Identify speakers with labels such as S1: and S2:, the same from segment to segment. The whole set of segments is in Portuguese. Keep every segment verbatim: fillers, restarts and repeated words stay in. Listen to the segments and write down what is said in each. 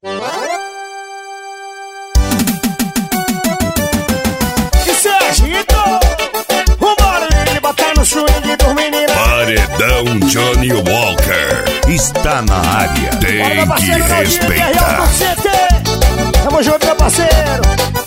S1: E se agitou, o barulho botar no swing dos meninos.
S2: Paredão Johnny Walker está na área, tem que respeitar.
S1: Tamo junto, meu parceiro.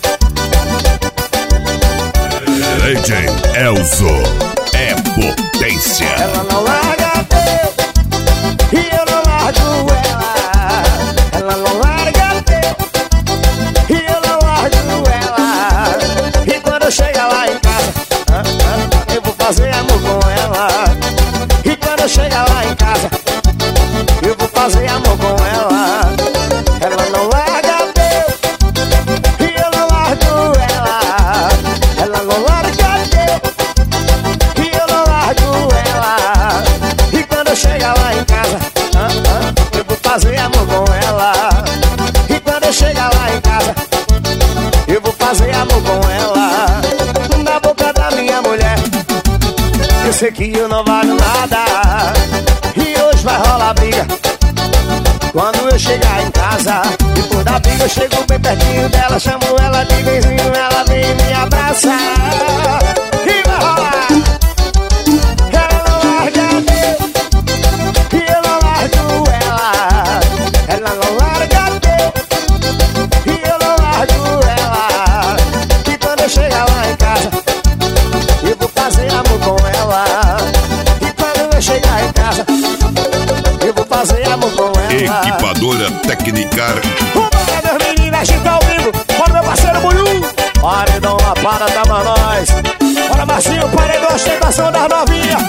S2: D J Elzo é potência.
S1: Ela não larga teu e eu não largo ela. Ela não larga teu e eu não largo ela. E quando eu chegar lá em casa, eu vou fazer amor com ela. E quando eu chegar lá em casa, eu vou fazer amor com ela. Ela não larga teu e eu não largo ela. Ela não larga teu e eu não largo ela. E quando eu chegar lá em casa, eu vou fazer amor com ela. E quando eu chegar lá em casa, eu vou fazer amor com ela. Na boca da minha mulher, eu sei que eu não valho nada. E hoje vai rolar briga quando eu chegar em casa. Depois da briga eu chego bem pertinho dela, chamo ela de vizinho, ela vem e me abraça. E vai rolar. Ela não larga teu e eu não largo ela. Ela não larga teu e eu não largo ela. E quando eu chegar lá em casa, eu vou fazer amor com ela. E quando eu chegar em casa, eu vou fazer amor com ela.
S2: Equipadora Tecnicar.
S1: Bora, meus meninos, a gente tá ao vivo. Bora, meu parceiro Buiú. Paredão lá para, tá pra nós. Bora, Marcinho, paredão, ostentação das novinhas.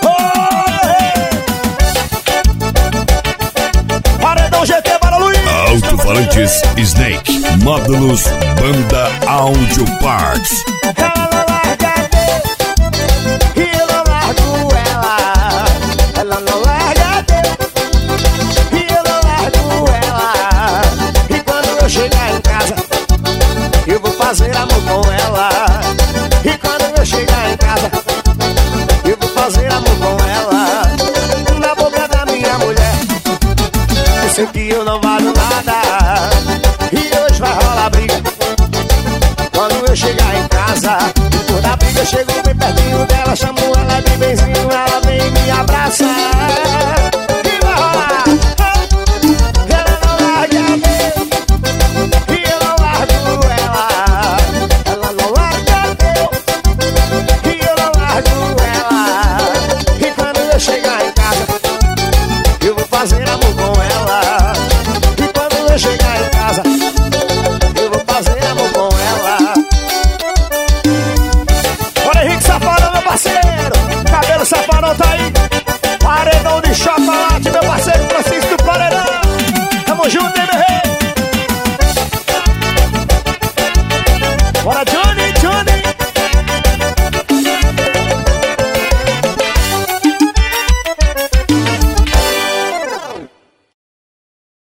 S1: Paredão G T, bora, Luiz.
S2: Alto-falantes Snake. Módulos Banda Audio Parts.
S1: Ela não larga teu e eu não largo ela. Ela não larga teu e eu não largo ela. E quando eu chegar em casa, eu vou fazer amor com ela. E quando eu chegar em casa, eu vou fazer amor com ela. Na boca da minha mulher, eu sei que eu não valho nada. E hoje vai rolar briga quando eu chegar em casa. Depois da briga eu chego bem pertinho dela, chamo ela de benzinho, ela vem e me abraça.